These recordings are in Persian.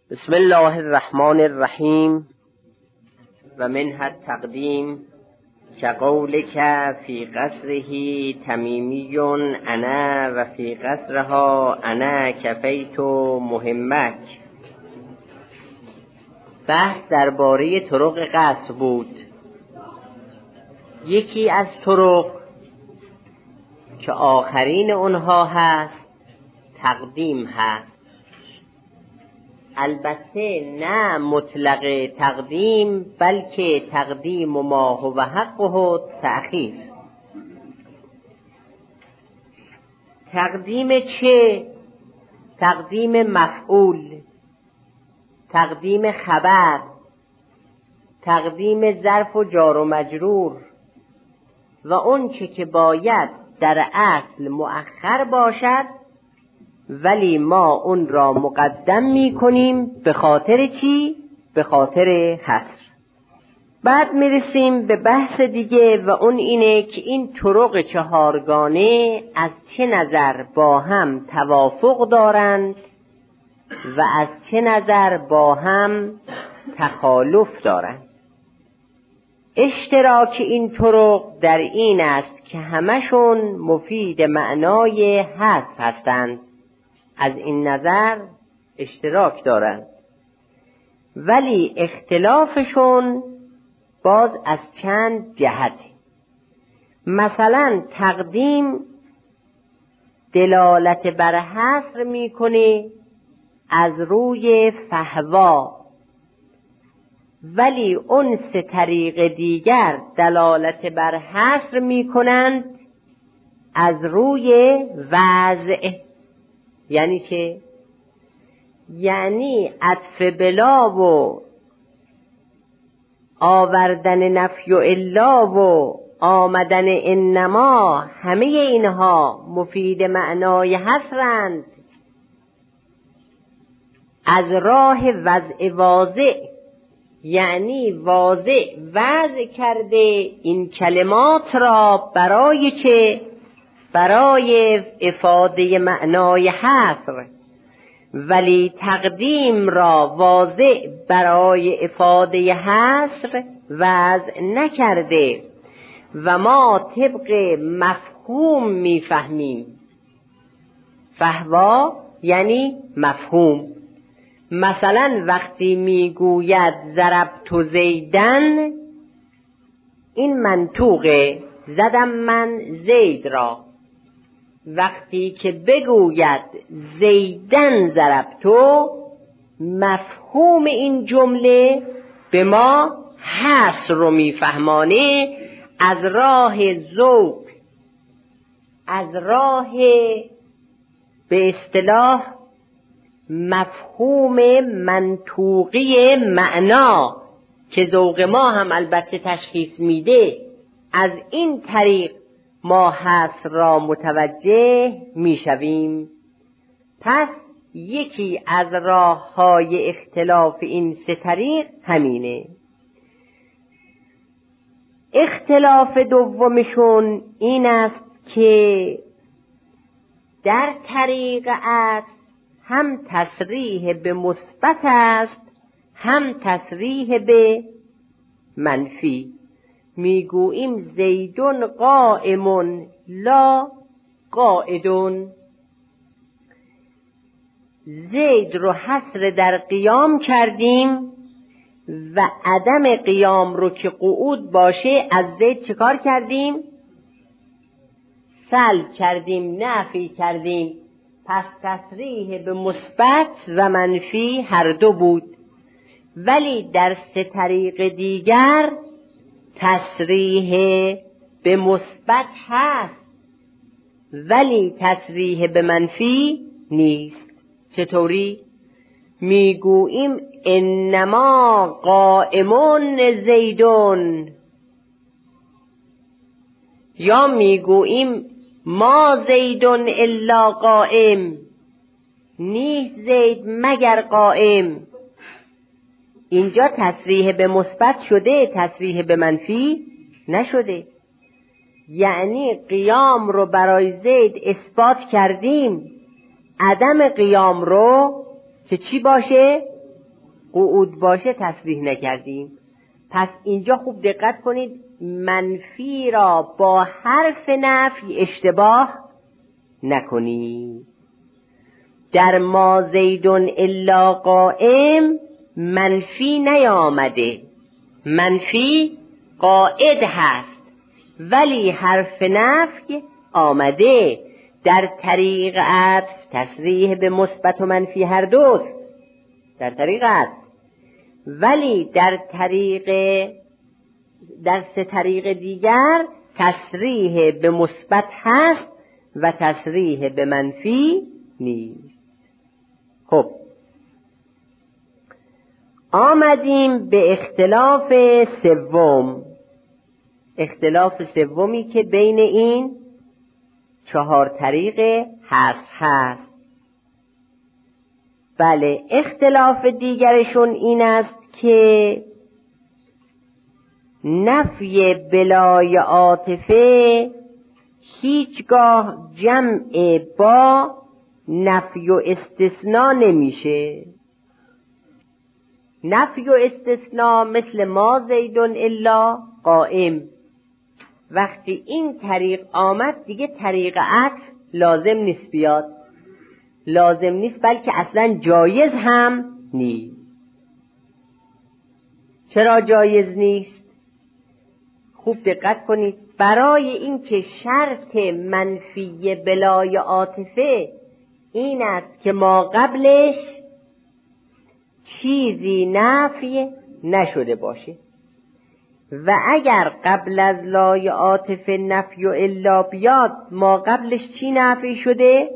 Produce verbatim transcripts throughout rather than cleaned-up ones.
بسم الله الرحمن الرحیم و منها التقدیم كقولك في قصره تمیمی انا و في قصرها انا کفیت مهمک. بحث درباره طرق قصر بود. یکی از طرق که آخرین اونها هست تقدیم هست، البته نه مطلق تقدیم، بلکه تقدیم ما هو حقه تأخیر. تقدیم چه؟ تقدیم مفعول، تقدیم خبر، تقدیم ظرف و جار و مجرور و اون چه که باید در اصل مؤخر باشد ولی ما اون را مقدم می کنیم. به خاطر چی؟ به خاطر حصر. بعد می رسیم به بحث دیگه و اون اینه که این طرق چهارگانه از چه نظر با هم توافق دارند و از چه نظر با هم تخالف دارند. اشتراک این طرق در این است که همشون مفید معنای حصر هستند، از این نظر اشتراک دارند، ولی اختلافشون باز از چند جهته. مثلا تقدیم دلالت بر حصر میکنه از روی فهوا، ولی اون سه طریق دیگر دلالت بر حصر میکنند از روی وضع. یعنی چه؟ یعنی عطف بلا و آوردن نفی و الا و آمدن انما، همه اینها مفید معنای حصرند از راه وضع واضع. یعنی واضع وضع کرده این کلمات را برای چه؟ برای افاده معنای حصر، ولی تقدیم را واضع برای افاده حصر وضع نکرده و ما طبق مفهوم میفهمیم. فهوا یعنی مفهوم. مثلا وقتی میگوید ضربت زیدن، این منطوقه، زدم من زید را. وقتی که بگوید زیدن ضربتو، مفهوم این جمله به ما حصر رو میفهمانه از راه ذوق، از راه به اصطلاح مفهوم منطوقی معنا که ذوق ما هم البته تشخیص میده. از این طریق ما حصر را متوجه میشویم. پس یکی از راه‌های اختلاف این سه طریق همینه. اختلاف دومشون این است که در طریق عطف هم تصریح به مثبت است هم تصریح به منفی. میگوییم زیدون قائمون لا قاعدون. زید رو حصر در قیام کردیم و عدم قیام رو که قعود باشه از زید چکار کردیم؟ سلب کردیم، نفی کردیم. پس تصریح به مثبت و منفی هر دو بود، ولی در سه طریق دیگر تصریح به مثبت هست ولی تصریح به منفی نیست. چطوری؟ میگوییم انما قائمون زیدون، یا میگوییم ما زیدون الا قائم، نیست زید مگر قائم. اینجا تصریح به مثبت شده، تصریح به منفی نشده. یعنی قیام رو برای زید اثبات کردیم، عدم قیام رو که چی باشه؟ قعود باشه تصریح نکردیم. پس اینجا خوب دقت کنید، منفی را با حرف نفی اشتباه نکنید. در ما زیدون الا قائم منفی نیامده، منفی قاعد هست، ولی حرف نفی آمده. در طریق عطف تصریح به مثبت و منفی هر دوست، در طریق عطف، ولی در طریق در سه طریق دیگر تصریح به مثبت هست و تصریح به منفی نیست. خب آمدیم به اختلاف سوم، اختلاف سومی که بین این چهار طریق حذف هست. بله، اختلاف دیگرشون این است که نفی بلای عاطفه هیچگاه جمع با نفی و استثناء نمیشه. نفی و استثناء مثل ما زیدون الا قائم، وقتی این طریق آمد دیگه طریق عطف لازم نیست بیاد، لازم نیست، بلکه اصلا جایز هم نیست. چرا جایز نیست؟ خوب دقت کنید. برای اینکه شرط منفی بلای عاطفه این است که ما قبلش چیزی نفی نشده باشه، و اگر قبل از لای عاطفه نفی و الا بیاد، ما قبلش چی نفی شده؟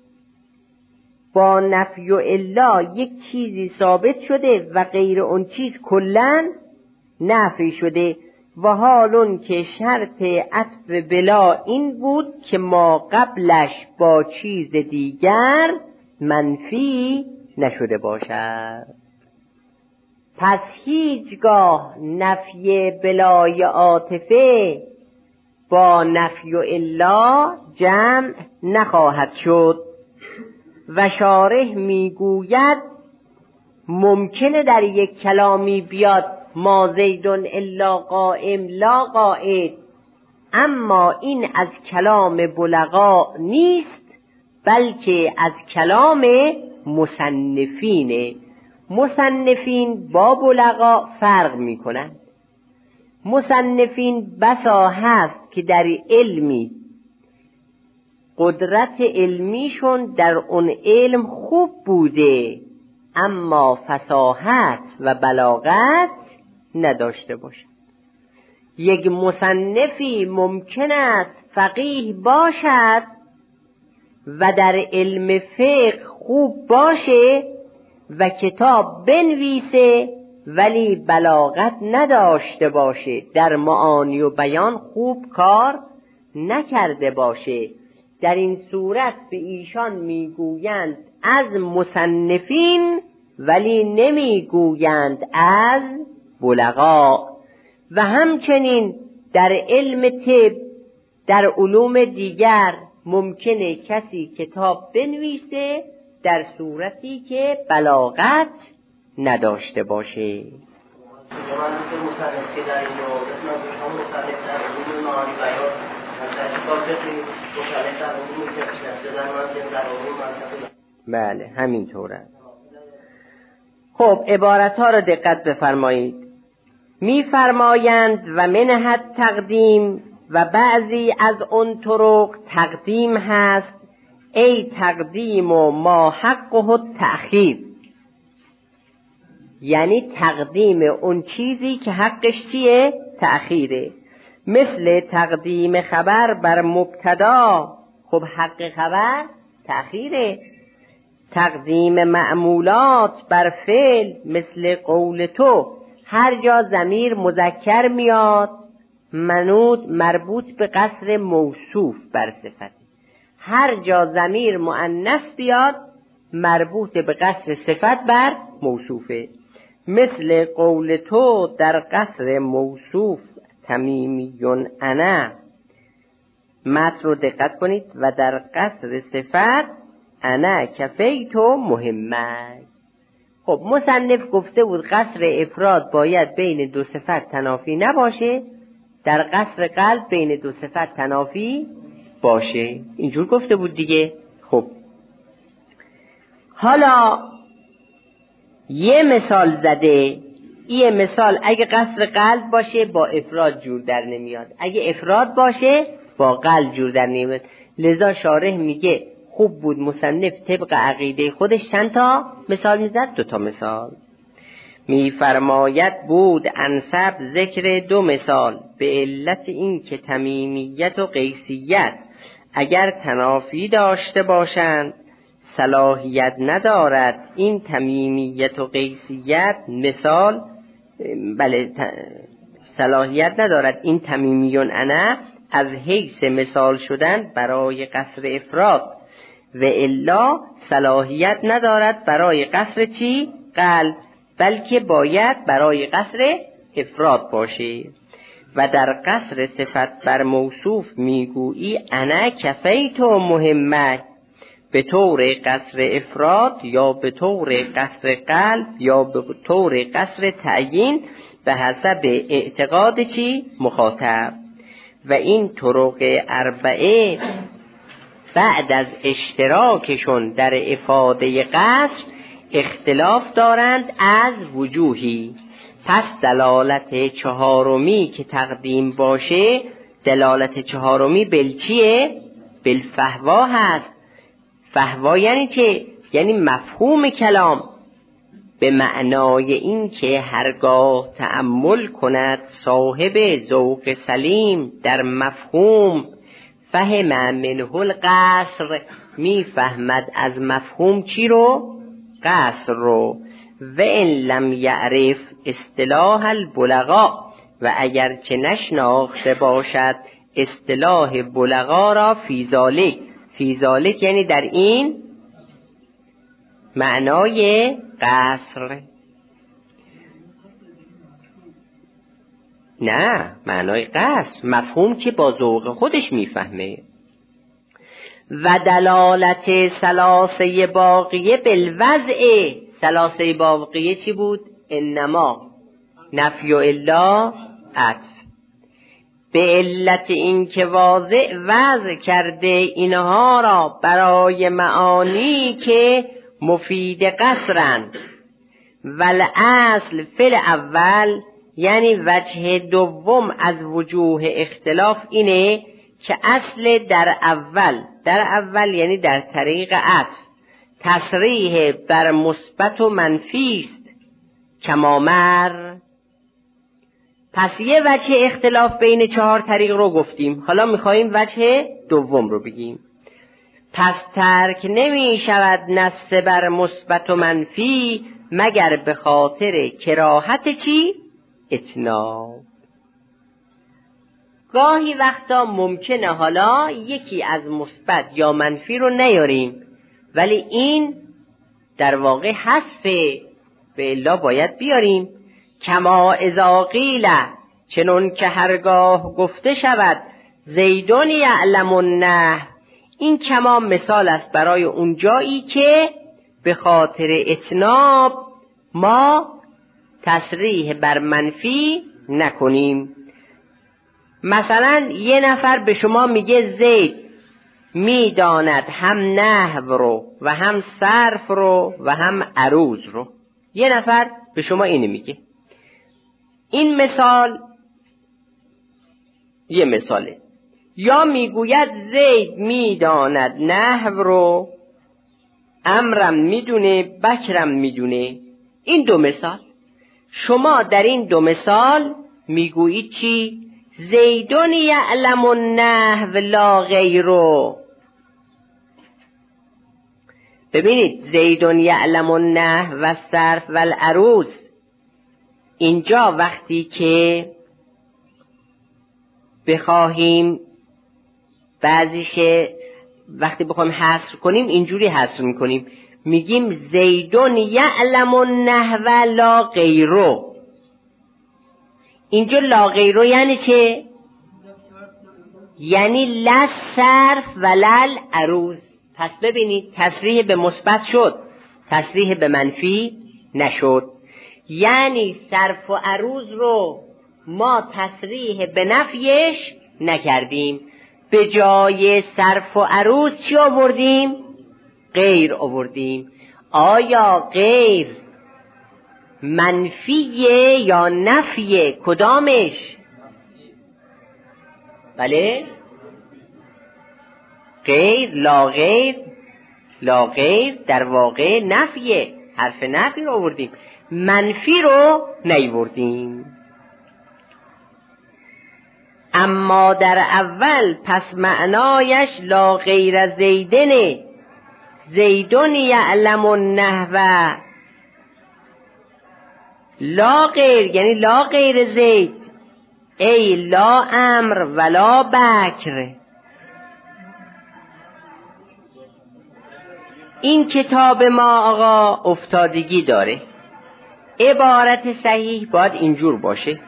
با نفی و الا یک چیزی ثابت شده و غیر اون چیز کلن نفی شده. و حال اون که شرط عطف بلا این بود که ما قبلش با چیز دیگر منفی نشده باشد. پس هیچگاه نفی بلای عاطفه با نفی و الا جمع نخواهد شد. و شارح میگوید ممکنه در یک کلامی بیاد ما زیدون الا قائم لا قائد، اما این از کلام بلغا نیست، بلکه از کلام مصنفینه. مصنفین با بلغا فرق میکنن. مصنفین بسا هست که در علمی قدرت علمیشون در اون علم خوب بوده، اما فصاحت و بلاغت نداشته باشه. یک مصنفی ممکن است فقیه باشد و در علم فقه خوب باشه و کتاب بنویسه، ولی بلاغت نداشته باشه، در معانی و بیان خوب کار نکرده باشه. در این صورت به ایشان میگویند از مصنفین، ولی نمیگویند از بلغا. و همچنین در علم طب، در علوم دیگر ممکنه کسی کتاب بنویسه در صورتی که بلاغت نداشته باشه. بله همینطوره. خب عبارت ها را دقت بفرمایید. میفرمایند و منحت تقدیم، و بعضی از اون طرق تقدیم هست، ای تقدیم و ما حقه تأخیر، یعنی تقدیم اون چیزی که حقش چیه؟ تأخیره. مثل تقدیم خبر بر مبتدا، خب حق خبر تأخیره. تقدیم معمولات بر فعل، مثل قول تو، هر جا ضمیر مذکر میاد منوط مربوط به قصر موصوف بر صفت، هر جا ضمیر مؤنث بیاد مربوط به قصر صفت بر موصوفه. مثل قول تو در قصر موصوف تمیمیون انا، متن رو دقت کنید، و در قصر صفت انا کفیتو مهمه. خب خب مصنف گفته بود قصر افراد باید بین دو صفت تنافی نباشه، در قصر قلب بین دو صفت تنافی باشه، اینجور گفته بود دیگه. خب حالا یه مثال زده، یه مثال اگه قصر قلب باشه با افراد جور در نمیاد، اگه افراد باشه با قلب جور در نمیاد. لذا شارح میگه خوب بود مصنف طبق عقیده خودش چند تا مثال میزد؟ دو تا مثال. میفرماید بود انسب ذکر دو مثال به علت این که تمیمیت و قیسیت اگر تنافی داشته باشند صلاحیت ندارد این تمیمیت و قیسیت مثال بله صلاحیت ندارد این تمیمیون انا از حیث مثال شدن برای قصر افراد و الا صلاحیت ندارد برای قصر چی؟ قلب، بلکه باید برای قصر افراد باشه. و در قصر صفت بر موصوف میگویی انا کفیت و مهمت به طور قصر افراد یا به طور قصر قلب یا به طور قصر تعیین به حسب اعتقاد چی؟ مخاطب. و این طرق اربعه بعد از اشتراکشون در افاده قصر اختلاف دارند از وجوهی. پس دلالت چهارمی که تقدیم باشه، دلالت چهارمی بلچیه؟ بالفهوا هست. فهوا یعنی چه؟ یعنی مفهوم کلام، به معنای این که هرگاه تأمل کند صاحب ذوق سلیم در مفهوم فهم منه القصر، میفهمد از مفهوم چی رو؟ قصر رو. و ان لم یعرف اصطلاح البلغا، و اگر چه نشناخته باشد اصطلاح بلغا را فی ذالک، فی ذالک یعنی در این معنای قصر، نه معنای قصر مفهوم که با ذوق خودش میفهمه. و دلالت ثلاثه باقیه بالوضع، ثلاثه باقیه چی بود؟ انما نفی و الا عطف، به علت این که واضع وضع کرده اینها را برای معانی که مفید قصرند. والاصل فی الاول، یعنی وجه دوم از وجوه اختلاف اینه که اصل در اول، در اول یعنی در طریق عطف تصریح بر مثبت و منفی است کما مر. پس یه وجه اختلاف بین چهار طریق رو گفتیم، حالا میخواییم وجه دوم رو بگیم. پس ترک نمی شود نص بر مثبت و منفی مگر به خاطر کراهت چی؟ اتناب. گاهی وقتا ممکنه حالا یکی از مثبت یا منفی رو نیاریم، ولی این در واقع حذفه، به الا باید بیاریم. کما اذا قیل، چنون که هرگاه گفته شود زیدون یعلم النحو، این کما مثال است برای اون جایی که به خاطر اتناب ما تصریح بر منفی نکنیم. مثلا یه نفر به شما میگه زید میداند هم نحو رو و هم صرف رو و هم عروض رو، یه نفر به شما اینو میگه. این مثال یه مثاله. یا میگوید زید میداند نحو رو، امرم میدونه، بکرم میدونه. این دو مثال، شما در این دو مثال میگویید چی؟ زیدون یعلم النحو لا غیرو. ببینید زیدون یعلم النحو و الصرف و العروض، اینجا وقتی که بخواهیم بعضیش وقتی بخوایم حصر کنیم اینجوری حصر میکنیم، میگیم زیدون یعلم النحو لا غیرو. اینجا لا غیرو یعنی چه؟ یعنی لا صرف ولا العروض. پس ببینید تصریح به مثبت شد، تصریح به منفی نشد. یعنی صرف و عروض رو ما تصریح به نفیش نکردیم، به جای صرف و عروض چی آوردیم؟ غیر آوردیم. آیا غیر منفیه یا نفیه؟ کدامش؟ بله غیر. لا غیر، لا غیر در واقع نفیه، حرف نفی رو آوردیم، منفی رو نیوردیم. اما در اول پس معنایش لا غیر زیدنه، زیدون یعلم النحو. لا غیر یعنی لا غیر زید، ای لا امر ولا بکر. این کتاب ما آقا افتادگی داره. عبارت صحیح باید اینجور باشه: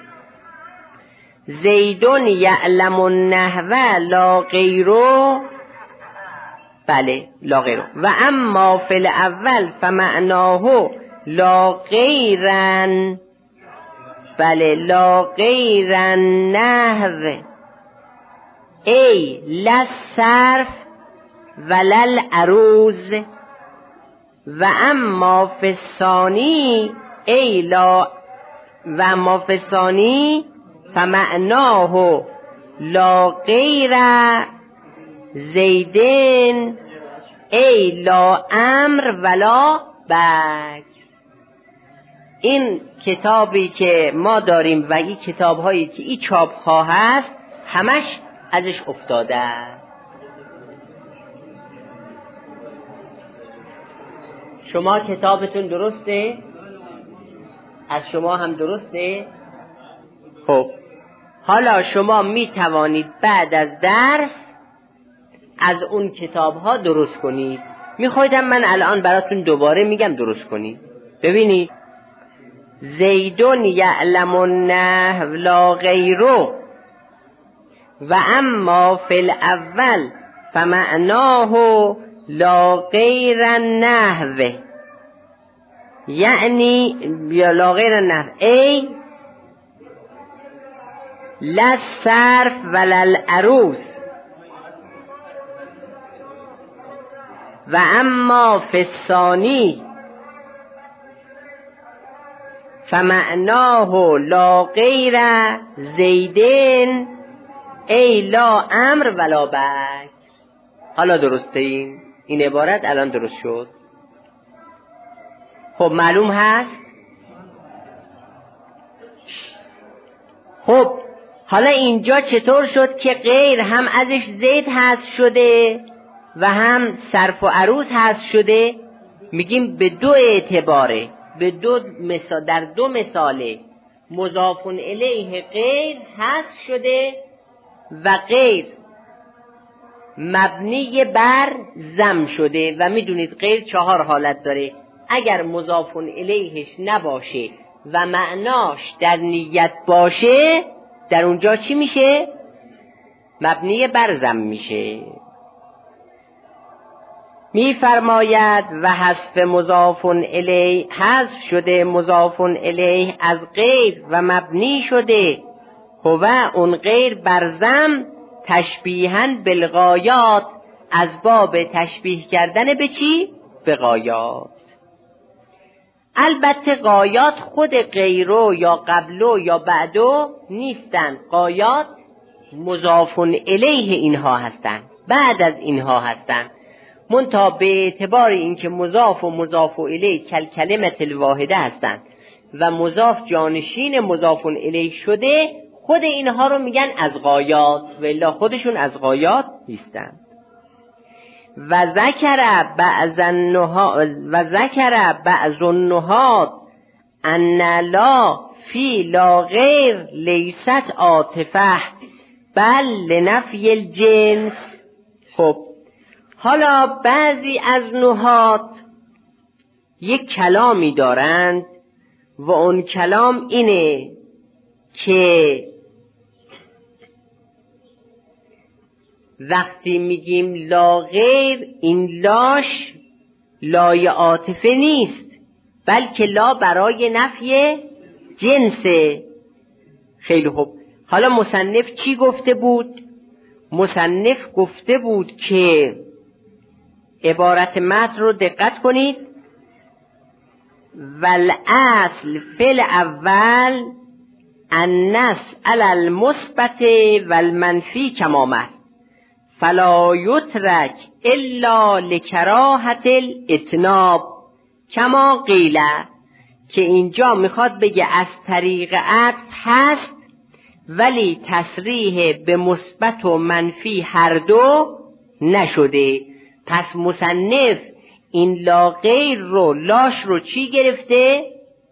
زیدون یعلم النحو لا غیرو. بله لا غیرو. و اما فی الاول فمعناه لا غیرن. بله لا غیرن نحو، ای لا صرف ولل عروض. و اما فی الثانی ای لا، و اما فی الثانی فمعناه لا غیر زیدن، ای لا امر ولا بکر. این کتابی که ما داریم و این کتاب هایی که این چاپ ها هست همش ازش افتاده. شما کتابتون درسته؟ از شما هم درسته؟ خب حالا شما می توانید بعد از درس از اون کتاب ها درست کنید. می خواهیدم من الان براتون دوباره میگم درست کنید. ببینید: زیدون یعلم النحو لا غیرو و اما فی الاول فمعناه لا غیر النحو، یعنی لا غیر النحو ای لا صرف ولا العروض. و اما فی الثانی فمعناه لا غیر زیدن، ای لا امر ولا بکر. حالا درسته این این عبارت الان درست شد. خب معلوم هست. خب حالا اینجا چطور شد که غیر هم ازش زید حذف شده و هم صرف و عروض حذف شده؟ میگیم به دو اعتباره، به دو مثال، در دو مثاله مضاف الیه غیر حذف شده و غیر مبنی بر ضم شده. و میدونید غیر چهار حالت داره. اگر مضاف الیهش نباشه و معناش در نیت باشه، در اونجا چی میشه؟ مبنی بر ضم میشه. میفرماید و حذف مضاف الیه، حذف شده مضاف الیه از غیر و مبنی شده هو اون غیر بر ضم تشبیهاً بالغایات، از باب تشبیه کردن به چی؟ به غایات. البته غایات خود غیرو یا قبلو یا بعدو نیستن، غایات مضاف الیه اینها هستند، بعد از اینها هستند. منتها به اعتبار اینکه مضاف و مضاف الیه کل کلمت الواحده هستند و مضاف جانشین مضاف الیه شده، خود اینها رو میگن از غایات، ولی خودشون از غایات نیستن. و ذکر بعض النهات و ذکر بعض النهات ان لا فی لا غیر لیست عاطفه بل لنفی الجنس. خب حالا بعضی از نهات یک کلامی دارند و اون کلام اینه که وقتی میگیم لا غیر، این لاش لای عاطفه نیست، بلکه لا برای نفی جنسه. خیلی خوب، حالا مصنف چی گفته بود؟ مصنف گفته بود که عبارت متن رو دقت کنید. والاصل فی الاول النص علی المثبت والمنفی کما مر فلا یترک الا لکراهة الاتناب کما قیل، که اینجا میخواد بگه از طریق عطف هست ولی تصریح به مثبت و منفی هر دو نشده. پس مصنف این لا غیر رو، لاش رو چی گرفته؟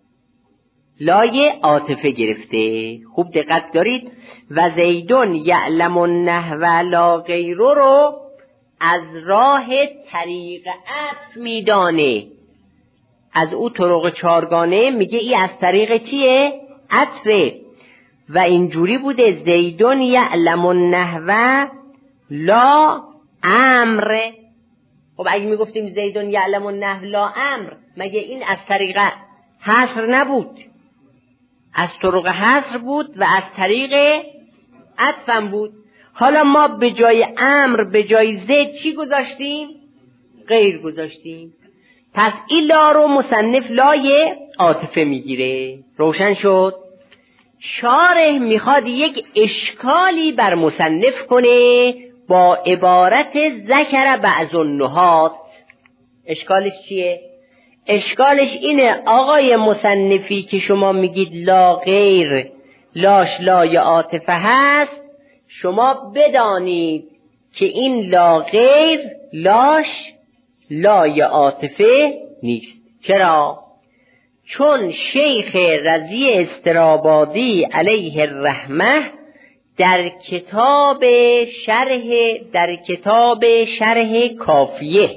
لای عاطفه گرفته. خوب دقت دارید. و زیدون یعلم النحو لا غیر رو از راه طریق عطف میدانه، از او طرق چارگانه میگه ای از طریق چیه؟ عطفه. و اینجوری بوده زیدون یعلم النحو لا امر. خب اگه میگفتیم زیدون یعلم النحو لا امر، مگه این از طریق حصر نبود؟ از طرق حصر بود و از طریق عطفم بود. حالا ما به جای امر به جای زید چی گذاشتیم؟ غیر گذاشتیم. پس این لا رو مصنف لای عاطفه میگیره. روشن شد؟ شارح میخواد یک اشکالی بر مصنف کنه با عبارت ذکر بعض النحات. اشکالش چیه؟ اشکالش اینه آقای مصنفی که شما میگید لا غیر لاش لای عاطفه هست، شما بدانید که این لا غیر لاش لای عاطفه نیست. چرا؟ چون شیخ رضی استرابادی علیه الرحمه در کتاب شرح در کتاب شرح کافیه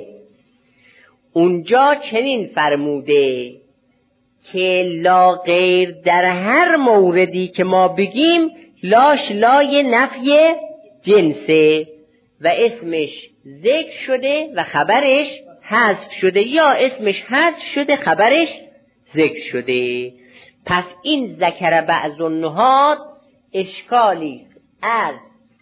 اونجا چنین فرموده که لا غیر در هر موردی که ما بگیم لاش لای نفی جنسه و اسمش ذکر شده و خبرش حذف شده، یا اسمش حذف شده خبرش ذکر شده. پس این ذکر بعض النحات اشکالی از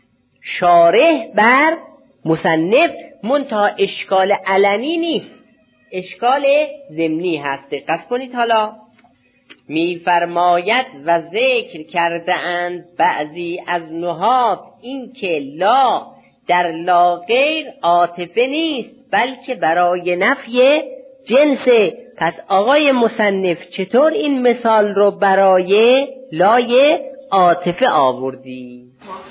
شارح بر مصنف، منتها اشکال علنی نیست، اشکال ضمنی هست. دقت کنید. حالا میفرماید و ذکر کرده اند بعضی از نحات این که لا در لا غیر عاطفه نیست بلکه برای نفی جنسه. پس آقای مصنف چطور این مثال رو برای لای عاطفه آوردی؟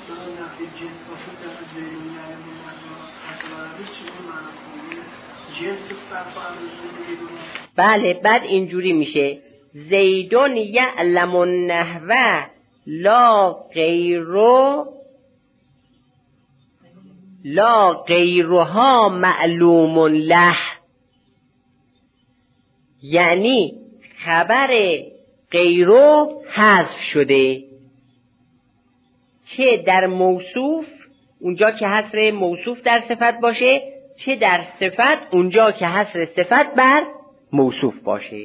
بله، بعد اینجوری میشه زیدون یعلم النحو لا غیرو لا غیرها معلوم له، یعنی خبر غیرو حذف شده، چه در موصوف اونجا که حصر موصوف در صفت باشه، چه در صفت اونجا که حصر صفت بر موصوف باشه.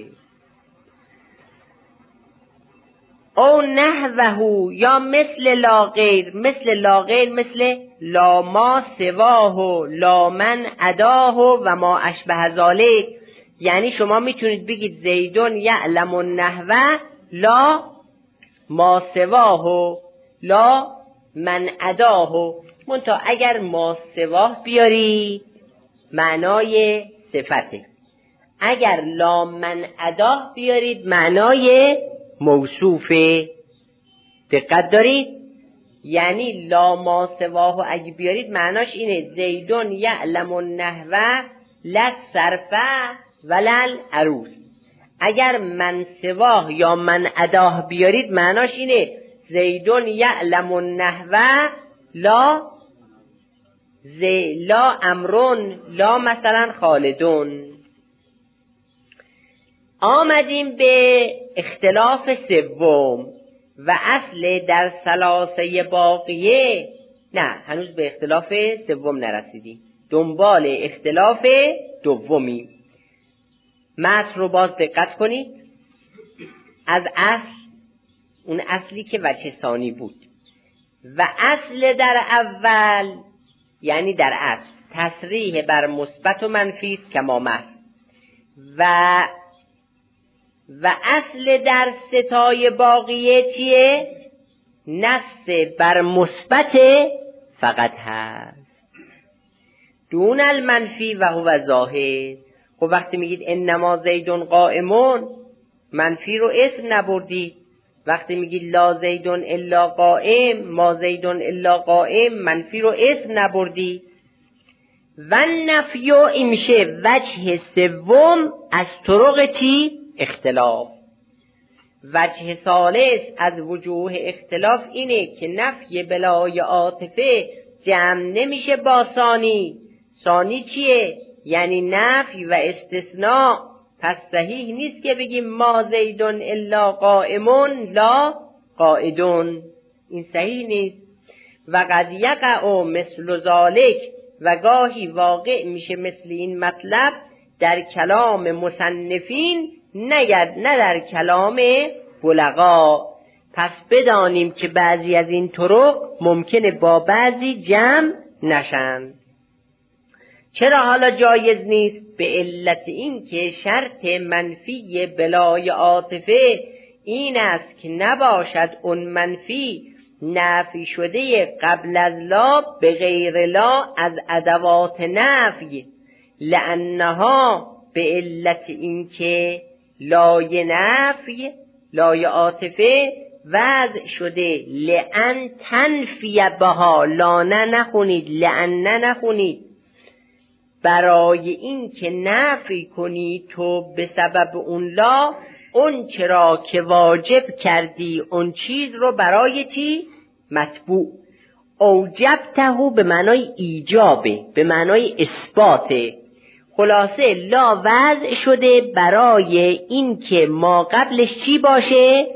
او نحوه، یا مثل لا غیر، مثل لا غیر مثل لا ما سواه لا من اداه و ما اشبه ذالک. یعنی شما میتونید بگید زیدون یعلم النحو لا ما سواه لا من اداه، منتها اگر ما سواه بیاری معنای صفته، اگر لا من اداه بیارید معنای موصوفه. دقت دارید؟ یعنی لا ما سواه اگه بیارید معناش اینه زیدون یعلم النحو لا صرفه ولل عروس. اگر من سواه یا من اداه بیارید معناش اینه زیدون یعلم النحو لا زی لا امرون لا مثلا خالدون. آمدیم به اختلاف سوم و اصل در ثلاثه باقیه. نه، هنوز به اختلاف سوم نرسیدیم، دنبال اختلاف دومی. متن رو باز دقت کنید، از اصل، اون اصلی که وجه ثانی بود و اصل در اول، یعنی در اصل تصریح بر مثبت و منفی است کما مر، و و اصل در ستای باقیه چیه؟ نص بر مثبت فقط هست دون المنفی و هو ظاهر. خب وقتی میگید انما زیدون قائمون، منفی رو اسم نبردید. وقتی میگید لا زیدون الا قائم، ما زیدون الا قائم، منفی رو اسم نبردید. و نفی این میشه وجه سوم از طرق چی؟ اختلاف. وجه ثالث از وجوه اختلاف اینه که نفی بلای عاطفه جمع نمیشه با ثانی. ثانی چیه؟ یعنی نفی و استثناء. پس صحیح نیست که بگیم ما زیدون الا قائمون لا قائدون، این صحیح نیست. و قد یقع مثل ذالک، و گاهی واقع میشه مثل این مطلب در کلام مصنفین، نگرد نه در کلام بلغا. پس بدانیم که بعضی از این طرق ممکنه با بعضی جمع نشن. چرا حالا جایز نیست؟ به علت این که شرط منفی بلای عاطفه این است که نباشد اون منفی نفی شده قبل از لا به غیر لا از ادوات نفی، لانها به علت این که لای نفی، لای عاطفه وضع شده لان تنفی بها، لا نه نخونید، لان نه نخونید، برای این که نفی کنی تو به سبب اون لا اون چرا که واجب کردی اون چیز رو برای چی؟ مطبوع. اوجبته به معنای ایجابه، به معنای اثباته. خلاصه لا وضع شده برای این که ما قبلش چی باشه؟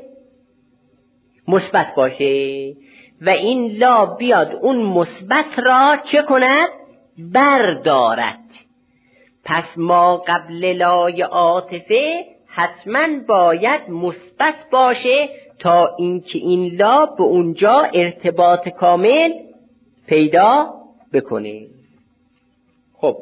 مثبت باشه، و این لا بیاد اون مثبت را چه کند؟ بردارد. پس ما قبل لای عاطفه حتما باید مثبت باشه تا اینکه این لا به اونجا ارتباط کامل پیدا بکنه. خب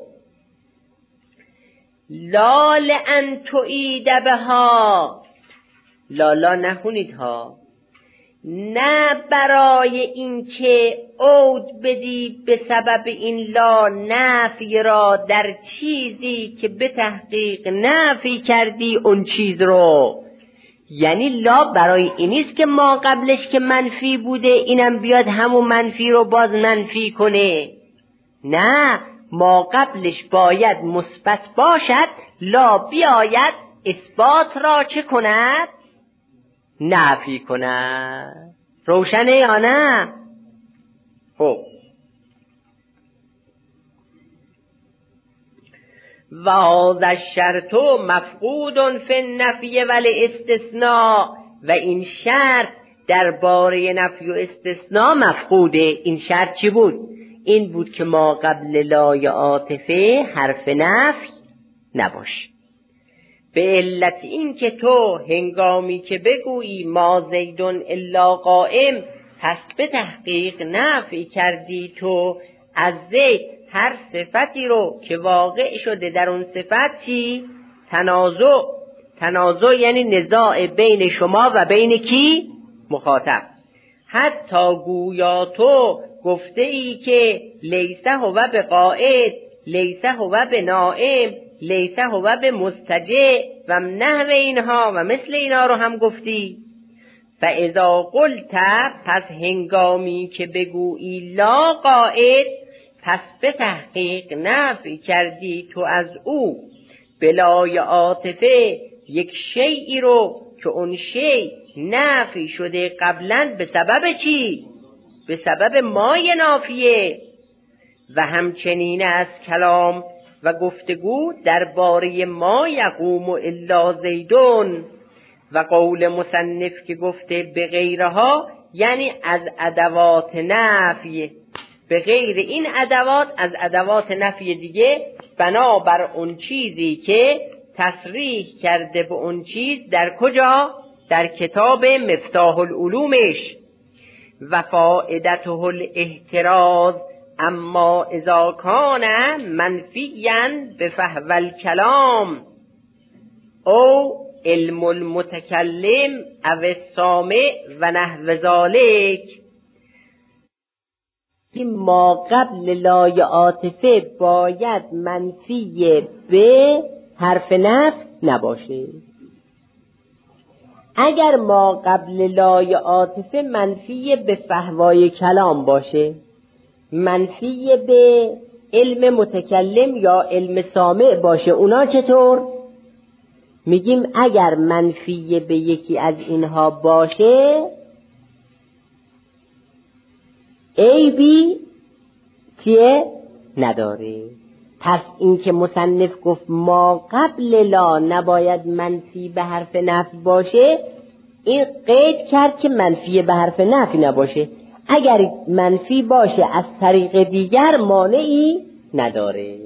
لا لان تعید بها، لا لا نخونید ها، نه برای اینکه عود بدی به سبب این لا نفی را در چیزی که به تحقیق نفی کردی اون چیز رو. یعنی لا برای این نیست که ما قبلش که منفی بوده اینم بیاد همون منفی رو باز منفی کنه. نه، ما قبلش باید مثبت باشد، لا بیاید اثبات را چه کند؟ نفی کند. روشنه یا نه؟ خب و هذا الشرط مفقود فی النفی و الاستثناء، و این شرط درباره نفی و استثناء مفقوده. این شرط چی بود؟ این بود که ما قبل لای عاطفه حرف نفی نباشه. به علت این که تو هنگامی که بگویی ما زیدون الا قائم، پس به تحقیق نفی کردی تو از زید هر صفتی رو که واقع شده در اون صفت چی؟ تنازع. تنازع یعنی نزاع بین شما و بین کی؟ مخاطب. حتی گویا تو گفته ای که لیسه هو به قائد، لیسه هو به نائم، لیسه هو به مستجع و نحو اینها و مثل اینا رو هم گفتی. فاذا قلت، پس هنگامی که بگویی لا قائد، پس به تحقیق نفی کردی تو از او بلای عاطفه یک شیئی رو که اون شیء نفی شده قبلا به سبب چی؟ به سبب مای نافیه. و همچنین از کلام و گفتگو درباره ما یقوم الا زیدون، و قول مصنف که گفته به غیرها، یعنی از ادوات نفی، به غیر این ادوات، از ادوات نفی دیگه، بنابر اون چیزی که تصریح کرده به اون چیز در کجا؟ در کتاب مفتاح العلومش. و فائدته الاحتراز اما اذا کان منفیاً بفهو الکلام او علم المتکلم او السامع و نحو ذالک. ما قبل لای عاطفه باید منفی به حرف نفی نباشه. اگر ما قبل لای عاطفه منفی به فهوای کلام باشه، منفی به علم متکلم یا علم سامع باشه، اونا چطور؟ میگیم اگر منفی به یکی از اینها باشه عیبی چیه؟ نداره. پس این که مصنف گفت ما قبل لا نباید منفی به حرف نفی باشه، این قید کرد که منفی به حرف نفی نباشه. اگر منفی باشه از طریق دیگر مانعی نداره.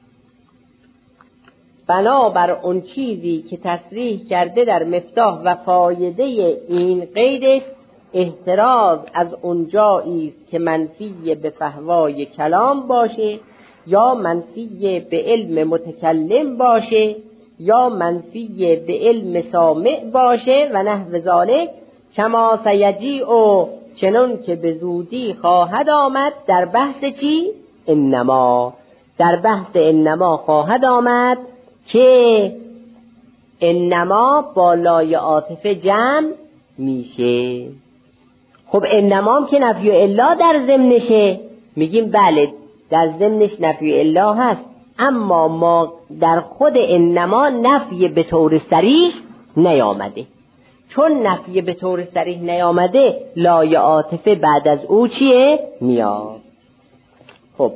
بنابر اون چیزی که تصریح کرده در مفتاح و فایده این قیدش احتراز از اون جایی که منفی به فهوای کلام باشه یا منفی به علم متکلم باشه یا منفی به علم سامع باشه و نحو ذالک، کما سیجیء و چنون که به زودی خواهد آمد در بحث چی؟ انما. در بحث انما خواهد آمد که انما با لای عاطفه جمع میشه. خب انما هم که نفی الا در ضمنشه، میگیم بله در ضمنش نفی الا هست، اما ما در خود انما نفی به طور صریح نیامده. چون نفی به طور صریح نیامده لای عاطفه بعد از او چیه؟ میاد. خب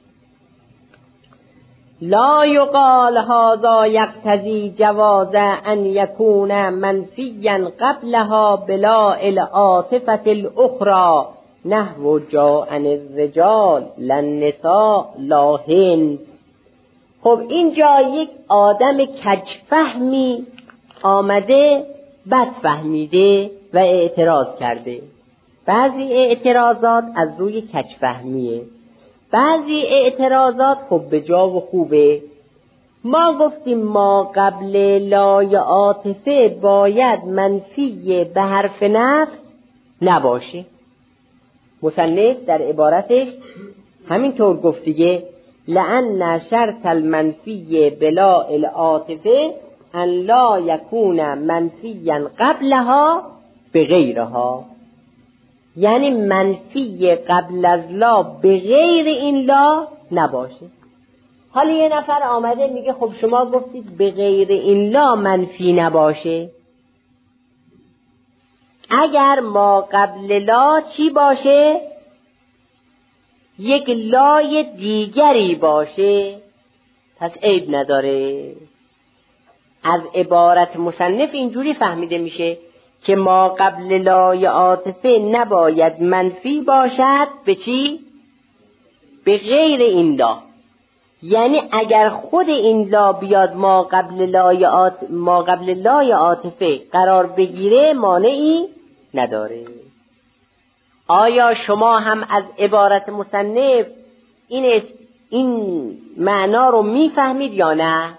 لا یقال هذا یقتضی جواز ان یکون منفیا قبلها بلا العاطفه الاخرى نحو جاء عن الرجال للنساء لاهن. خب اینجا یک آدم کجفهمی آمده بد فهمیده و اعتراض کرده. بعضی اعتراضات از روی کجفهمیه، بعضی اعتراضات خب به جا و خوبه. ما گفتیم ما قبل لای عاطفه باید منفی به حرف نفی نباشه. مصنف در عبارتش همینطور گفت دیگه، لأن شرط المنفی بلا العاطفه ان لا یکون منفیا قبلها به غیرها، یعنی منفی قبل از لا به غیر این لا نباشه. حالا یه نفر آمده میگه خب شما گفتید به غیر این لا منفی نباشه، اگر ما قبل لا چی باشه؟ یک لای دیگری باشه پس عیب نداره. از عبارت مصنف اینجوری فهمیده میشه که ما قبل لای عاطفه نباید منفی باشد به چی؟ به غیر این لا. یعنی اگر خود این لا بیاد ما قبل لای عاطفه ما قبل لای عاطفه قرار بگیره مانعی نداره. آیا شما هم از عبارت مصنف این این معنا رو میفهمید یا نه؟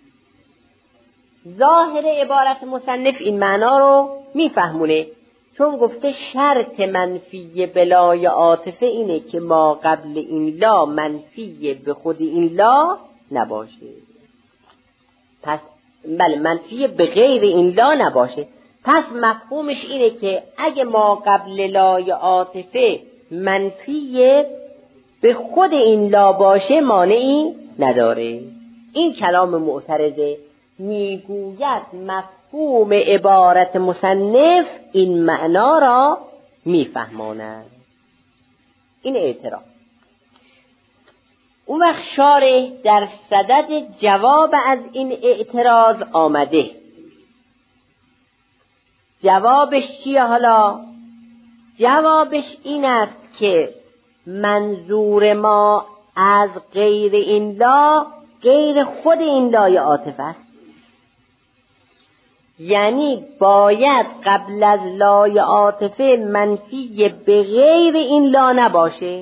ظاهر عبارت مصنف این معنا رو میفهمونه، چون گفته شرط منفی بلای عاطفه اینه که ما قبل این لا منفی به خود این لا نباشه. پس بله منفی به غیر این لا نباشه. پس مفهومش اینه که اگه ما قبل لای عاطفه منفی به خود این لا باشه مانعی نداره. این کلام معترضه، میگوید مفهوم عبارت مصنف این معنا را میفهماند. این اعتراض. اون وقت شارح در صدد جواب از این اعتراض آمده. جوابش چیه حالا؟ جوابش این است که منظور ما از غیر این لا غیر خود این لای عاطفه است. یعنی باید قبل از لای عاطفه منفی به غیر این لا نباشه.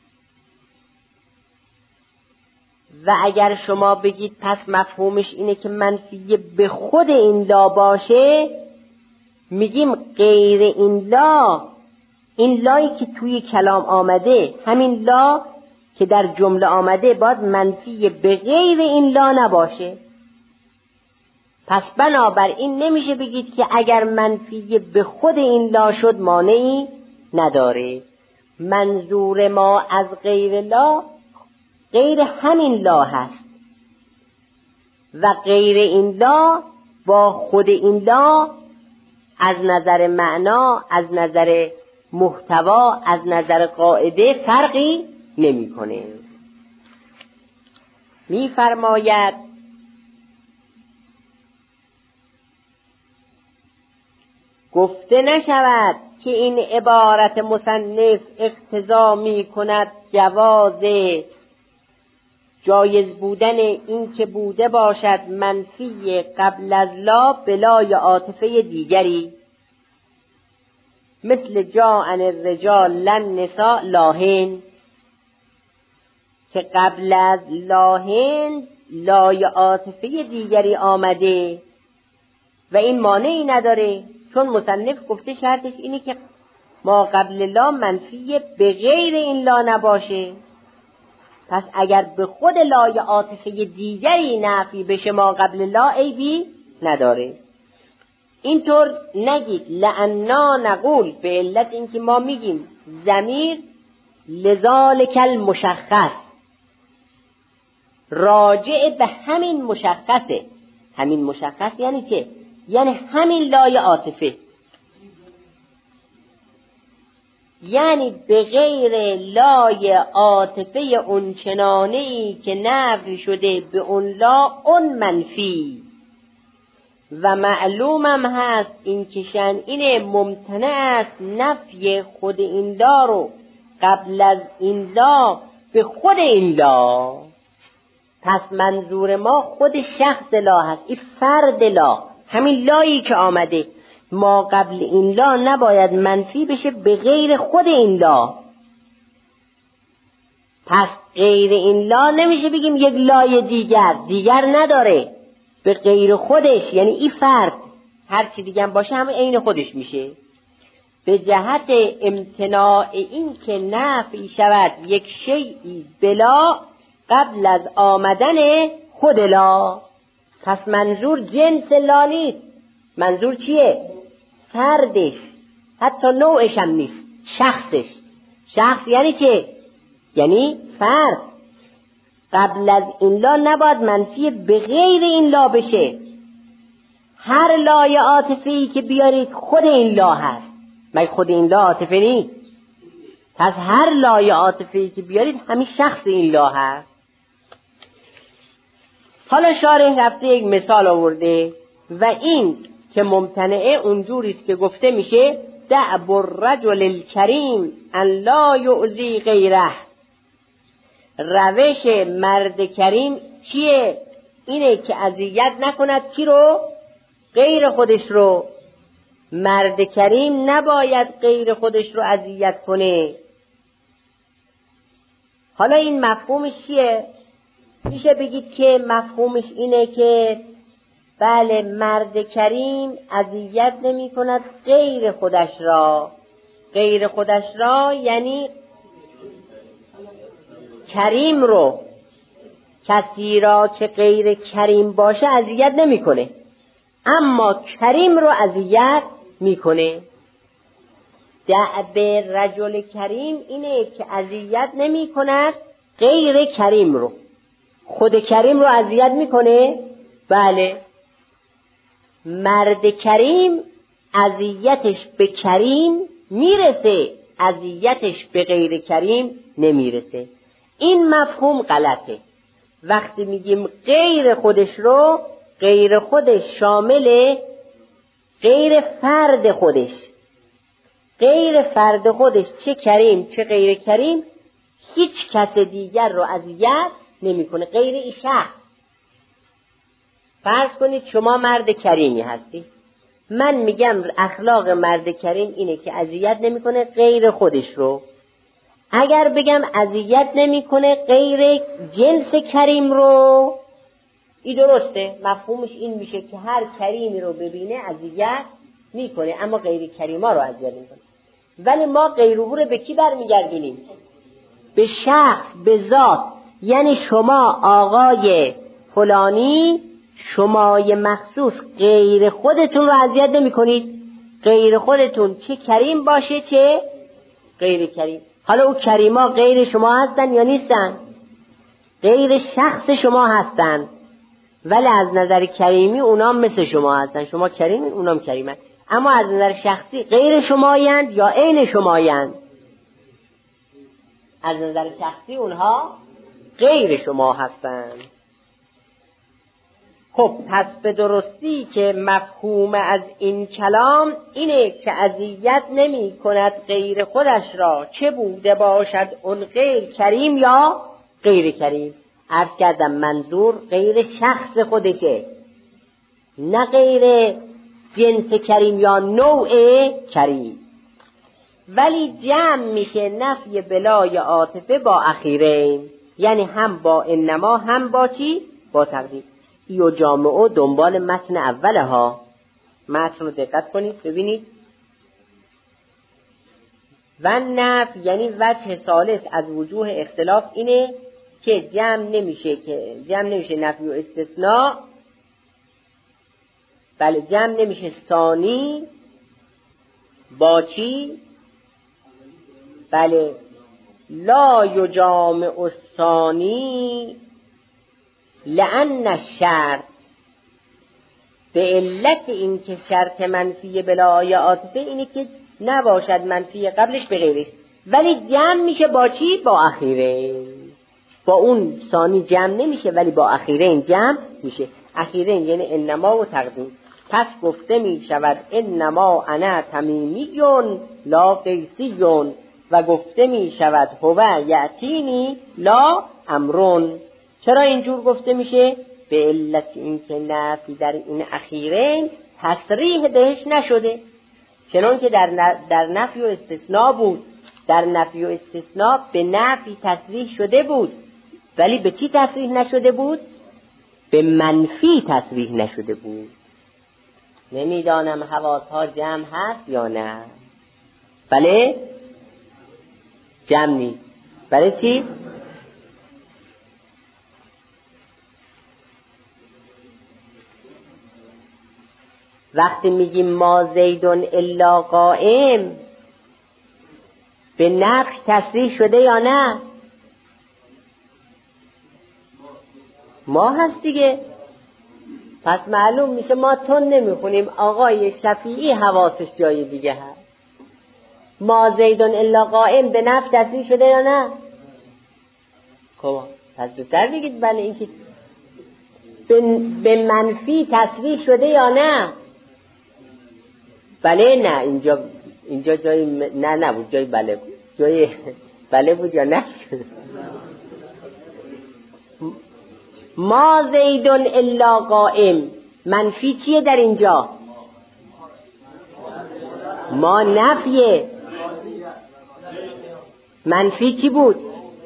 و اگر شما بگید پس مفهومش اینه که منفی به خود این لا باشه، میگیم غیر این لا، این لایی که توی کلام آمده، همین لا که در جمله آمده باید منفی به غیر این لا نباشه. پس بنابراین نمیشه بگید که اگر منفی به خود این لا شد مانعی نداره. منظور ما از غیر لا غیر همین لا هست و غیر این لا با خود این لا از نظر معنا، از نظر محتوا، از نظر قاعده فرقی نمی‌کنه. می‌فرماید گفته نشود که این عبارت مصنف اقتضا می‌کند جواز جایز بودن این که بوده باشد منفی قبل از لا بلای عاطفه دیگری، مثل جاءن الرجال لن نساء لاهن، که قبل از لاهن لای عاطفه دیگری آمده و این مانعی نداره، چون مصنف گفته شرطش اینه که ما قبل لا منفی به غیر این لا نباشه. پس اگر به خود لای عاطفه دیگری نفی بشه ما قبل لا عیبی نداره. اینطور نگید لعنا نقول، به علت اینکه ما میگیم ضمیر لذالک المشخص راجع به همین مشخصه. همین مشخص یعنی چه؟ یعنی همین لای عاطفه، یعنی به غیر لای عاطفه اون چنانه‌ای که نفی شده به اون لا اون منفی. و معلومم هست این که شنعین ممتنع است نفی خود این لا رو قبل از این لا به خود این لا. پس منظور ما خود شخص لا هست، این فرد لا، همین لایی که آمده ما قبل این لا نباید منفی بشه به غیر خود این لا. پس غیر این لا نمیشه بگیم یک لای دیگر دیگر نداره به غیر خودش، یعنی این فرد هر چی دیگه باشه همه عین خودش میشه. به جهت امتناع این که نفی شود یک شیئی بلا قبل از آمدن خود لا. پس منظور جنس لا نیست، منظور چیه؟ فردش، حتی نوعش هم نیست، شخصش. شخص یعنی چه؟ یعنی فرد. قبل از این لا نباید منفی به غیر این لا بشه. هر لای عاطفه‌ای که بیارید خود این لا هست، مگه خود این لا عاطفه نیست؟ پس هر لای عاطفه‌ای که بیارید همین شخص این لا هست. حالا شارح رفته یک مثال آورده و این که ممتنعه اونجوری است که گفته میشه دعب الرجل الکریم ان لا یؤذی غیره. روش مرد کریم چیه؟ اینه که اذیت نکند کی رو؟ غیر خودش رو. مرد کریم نباید غیر خودش رو اذیت کنه. حالا این مفهومش چیه؟ میشه بگید که مفهومش اینه که بله مرد کریم اذیت نمی کند غیر خودش را. غیر خودش را یعنی کریم رو، کسی را که غیر کریم باشه اذیت نمی کنه، اما کریم رو اذیت می کنه. دعب رجل کریم اینه که اذیت نمی کند غیر کریم رو. خود کریم رو اذیت می کنه؟ بله. مرد کریم اذیتش به کریم میرسه، اذیتش به غیر کریم نمیرسه. این مفهوم غلطه. وقتی میگیم غیر خودش رو، غیر خودش شامل غیر فرد خودش، غیر فرد خودش چه کریم چه غیر کریم هیچ کس دیگر رو اذیت نمیکنه غیر این شخص. فرض کنید شما مرد کریمی هستی، من میگم اخلاق مرد کریم اینه که اذیت نمیکنه غیر خودش رو. اگر بگم اذیت نمیکنه غیر جنس کریم رو، این درسته، مفهومش این میشه که هر کریمی رو ببینه اذیت میکنه، اما غیر کریما رو اذیت میکنه. ولی ما غیره رو به کی برمیگردونیم؟ به شخص، به ذات. یعنی شما آقای فلانی، شمای مخصوص غیر خودتون رو اذیت نمی کنید. غیر خودتون چه کریم باشه چه غیر کریم. حالا او کریما غیر شما هستن یا نیستن؟ غیر شخص شما هستن، ولی از نظر کریمی اونا مثل شما هستن. شما کریمین، اونام کریمن. اما از نظر شخصی غیر شمایند یا عین شمایند؟ از نظر شخصی اونها غیر شما هستند. خب پس به درستی که مفهوم از این کلام اینه که اذیت نمی کند غیر خودش را، چه بوده باشد اون غیر کریم یا غیر کریم. عرض کردم منظور غیر شخص خودشه، نه غیر جنس کریم یا نوع کریم. ولی جمع میشه نفی بلای عاطفه با اخیرین، یعنی هم با انما هم با چی؟ با تقدیم. ایو جامعه دنبال متن اوله ها. متن رو دقت کنید ببینید. و نفی یعنی وجه ثالث از وجوه اختلاف اینه که جمع نمیشه که جمع نمیشه نفی و استثناء، بله جمع نمیشه ثانی با چی؟ بله لا یجامع الثانی لأن الشرط، به علت این که شرط منفی بلای عاطفه اینه که نباشد منفی قبلش به غیرش. ولی جمع میشه با چی؟ با اخیرین. با اون ثانی جمع نمیشه ولی با اخیرین جمع میشه. اخیرین یعنی انما و تقدیم. پس گفته می شود انما انا تمیمیون لا قیسیون، و گفته می شود هو یعتینی لا امرون. چرا اینجور گفته میشه؟ به علت این که نفی در این اخیرین تصریح بهش نشده، چنان که در, در نفی و استثناء بود. در نفی و استثناء به نفی تصریح شده بود، ولی به چی تصریح نشده بود؟ به منفی تصریح نشده بود. نمیدانم حواسها جمع هست یا نه؟ بله جمع نیست. برای چی؟ وقتی میگیم ما زیدون الا قائم، به نفی تصریح شده یا نه؟ ما هست دیگه. پس معلوم میشه ما تون نمیخونیم. آقای شفیعی حواسش جای دیگه هست. ما زیدون الا قائم به نفی تصریح شده یا نه؟ خب پس دوتر بگید بله این که به منفی تصریح شده یا نه؟ بله نه. اینجا اینجا جای نه نبود، جای بله بود. جای بله بود یا نه؟ ما زیدون الا قائم، منفی چیه در اینجا؟ ما نفیه. منفی چی بود؟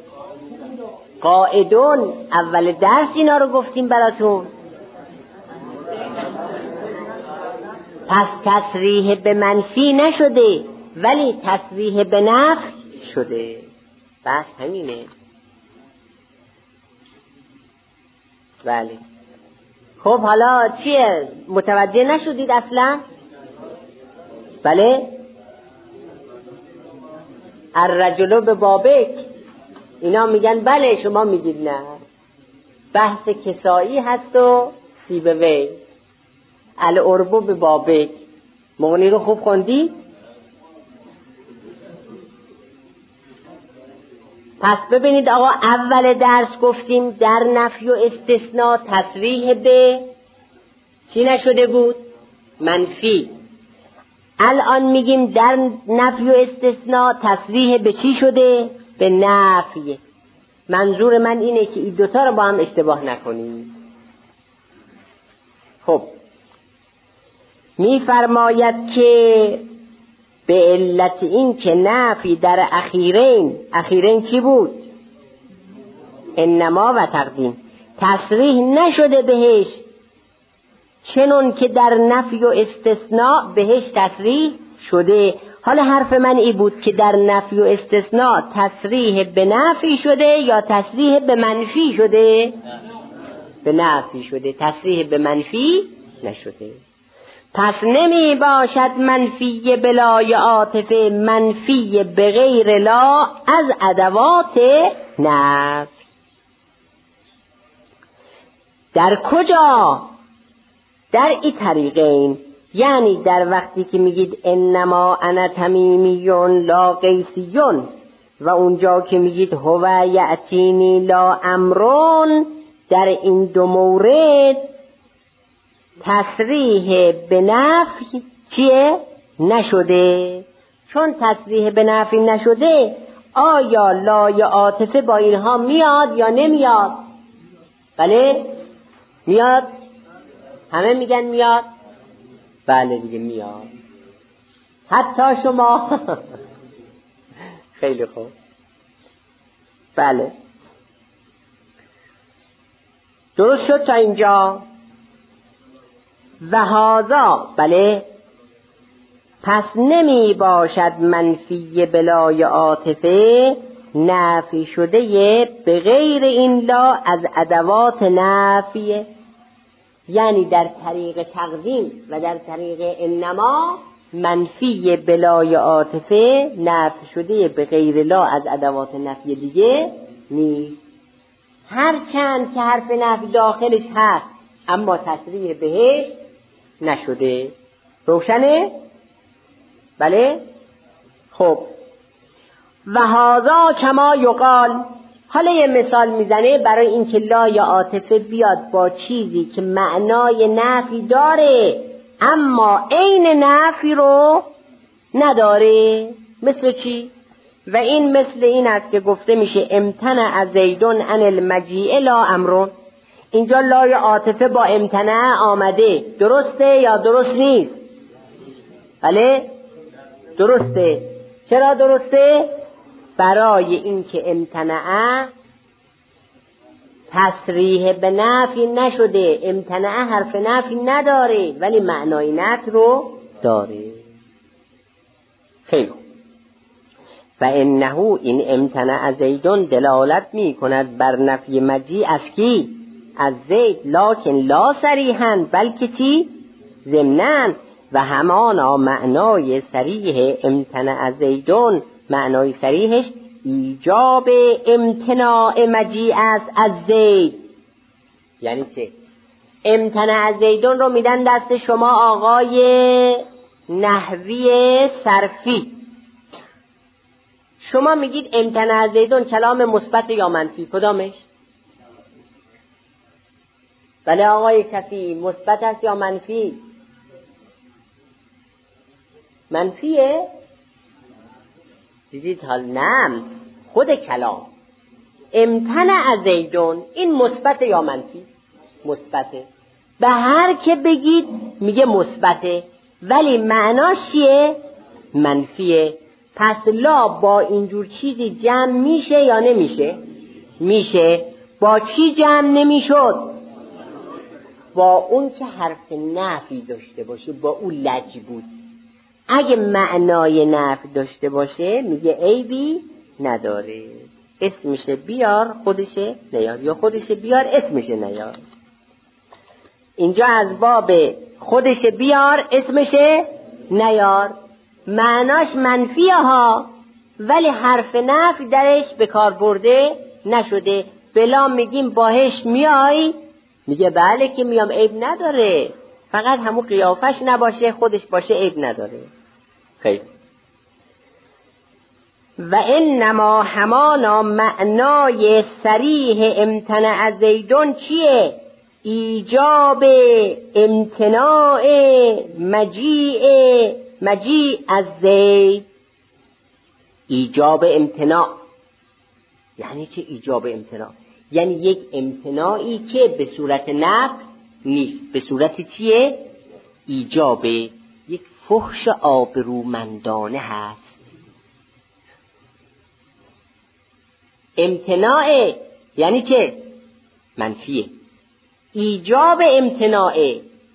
قائدون. اول درس اینا رو گفتیم براتون. پس تصریح به منفی نشده ولی تصریح به نفی شده. بس همینه. بله خب حالا چیه؟ متوجه نشدید اصلا؟ بله الرجل به بابک، اینا میگن بله، شما میگید نه. بحث کسایی هست و سیبوی. العرب به بابک. مغنی رو خوب خوندی؟ پس ببینید آقا، اول درس گفتیم در نفی و استثناء تصریح به چی نشده بود؟ منفی. الان میگیم در نفی و استثناء تصریح به چی شده؟ به نفی. منظور من اینه که این دوتا رو با هم اشتباه نکنیم. خب میفرماید که به علت این که نفی در اخیرین، اخیرین چی بود؟ انما و تقدیم، تصریح نشده بهش چنون که در نفی و استثناء بهش تصریح شده. حالا حرف من ای بود که در نفی و استثناء تصریح به نفی شده یا تصریح به منفی شده؟ به نفی شده، تصریح به منفی نشده. پس نمی باشد منفی بلای عاطفه منفی به غیر لا از ادوات نفی. در کجا؟ در این طریقین، یعنی در وقتی که میگید انما انا تمیمیون لا قیسیون و اونجا که میگید هو یأتینی لا امرون، در این دو مورد تصریح به نفی چیه؟ نشده. چون تصریح به نفی نشده، آیا لای عاطفه با اینها میاد یا نمیاد؟ بله میاد. همه میگن میاد. بله دیگه میاد، حتی شما. خیلی خوب. بله درست شد تا اینجا. و هذا، بله، پس نمی باشد منفی بلای عاطفه نفی شده به غیر این لا از ادوات نفیه، یعنی در طریق تقدیم و در طریق انما منفی بلای عاطفه نفی شده به غیر لا از ادوات نفی دیگه نیست. هرچند که حرف نفی داخلش هست اما تصریح بهش نشده. روشنه؟ بله؟ خب و هذا کما یقال. حالا یه مثال میزنه برای اینکه لای عاطفه بیاد با چیزی که معنای نفی داره اما عین نفی رو نداره. مثل چی؟ و این مثل این است که گفته میشه امتنع زیدون عن المجیء لا امرون. اینجا لای عاطفه با امتنع آمده، درسته یا درست نیست؟ بله درسته. چرا درسته؟ برای اینکه امتنع تصریح به نفی نشده. امتنع حرف نفی نداره ولی معنای نفی رو داره. خیلی. و انه این امتنع زیدون دلالت می کند بر نفی مجیء از کی؟ از زید، لکن لا صریحاً بلکه چی؟ ضمناً. و همانا معنای صریح امتنع زیدون، معنای صریحش ایجاب امتناع مجیء است از زید. یعنی چه؟ امتنع زیدون رو میدن دست شما آقای نحوی صرفی، شما میگید امتنع زیدون کلام مثبت یا منفی؟ کدامش؟ بله آقای شفیعی، مثبت است یا منفی؟ منفیه؟ دیدید حال؟ نم خود کلام امتنع زیدون این مثبت یا منفی؟ مثبته. به هر که بگید میگه مثبته ولی معناش چیه؟ منفیه. پس لا با اینجور چیزی جمع میشه یا نمیشه؟ میشه. با چی جمع نمیشد؟ با اون که حرف نفی داشته باشه، با اون لج بود. اگه معنای نفی داشته باشه میگه عیبی نداره، اسمشه بیار خودشه نیار، یا خودشه بیار اسمشه نیار. اینجا از باب خودشه بیار اسمشه نیار، معناش منفیه ها ولی حرف نفی درش به کار برده نشده. بلا میگیم باهش میای، میگه بله که میام، عیب نداره، فقط همون قیافش نباشه خودش باشه عیب نداره. خیلی. و انما همانا معنای صریح امتنع زیدون چیه؟ ایجاب امتناع مجیء مجیء از زید. ایجاب امتناع یعنی چه؟ ایجاب امتناع یعنی یک امتناعی که به صورت نفی نیست، به صورت چیه؟ ایجاب یک فحش آبرومندانه هست. امتناع یعنی چه؟ منفیه. ایجاب امتناع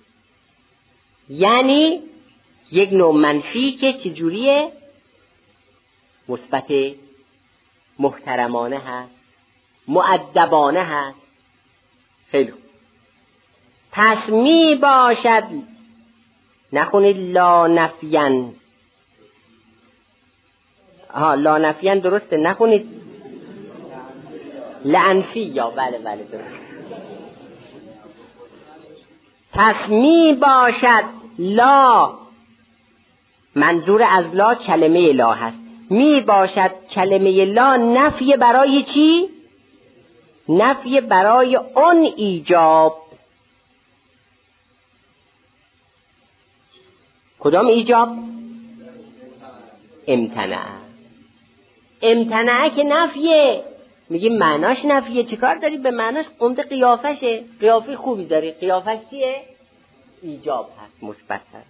یعنی یک نوع منفی که چجوریه؟ مثبت، محترمانه هست، مؤدبانه هست. خیلی خوب. پس می باشد، نخونید لا نفین، ها لا نفین درسته، نخونید لعنفی، یا بله بله درست. پس می باشد لا، منظور از لا کلمه لا هست. می باشد کلمه لا نفی برای چی؟ نفی برای اون ایجاب. کدام ایجاب؟ امتنع. امتنع که نفیه، میگیم معناش نفیه، چه کار داری به معناش؟ عمده قیافشه، قیافه خوبی داری، قیافش چیه؟ ایجاب هست، مثبت هست.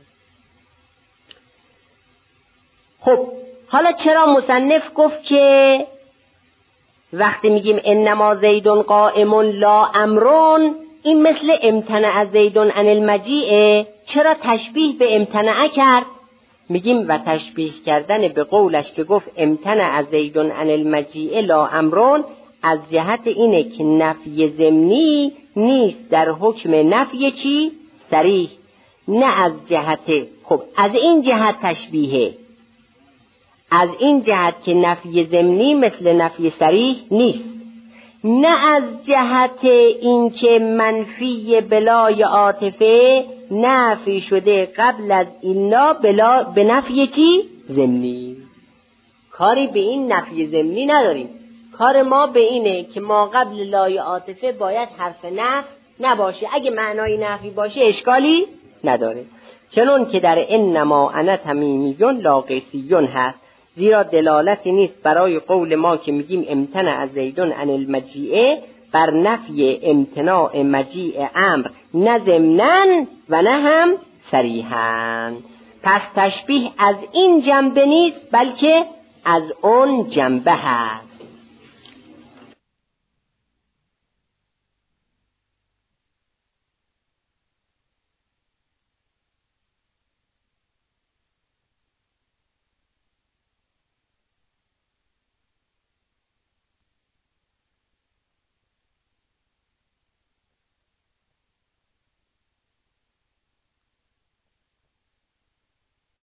خب حالا چرا مصنف گفت که وقتی میگیم انما زیدون قائم لا امرون، این مثل امتنع زیدون عن المجیء، چرا تشبیه به امتنع کرد؟ میگیم و تشبیه کردن به قولش که گفت امتنع زیدون عن المجیء لا امرون، از جهت اینه که نفی ضمنی نیست در حکم نفی چی؟ صریح. نه از جهت، خب از این جهت تشبیهه، از این جهت که نفی ضمنی مثل نفی صریح نیست، نه از جهت اینکه منفی بلای عاطفه نفی شده قبل از اینا بلا به نفی چی؟ ضمنی. کاری به این نفی ضمنی نداریم، کار ما به اینه که ما قبل لای عاطفه باید حرف نفی نباشه. اگه معنای نفی باشه اشکالی نداره، چنون که در انما انا تمیمیون لا قیسیون هست، زیرا دلالتی نیست برای قول ما که میگیم امتنع زیدون عن المجیء بر نفی امتناع مجیء امر، نه ضمناً و نه هم صریحاً. پس تشبیه از این جنبه نیست بلکه از اون جنبه هست.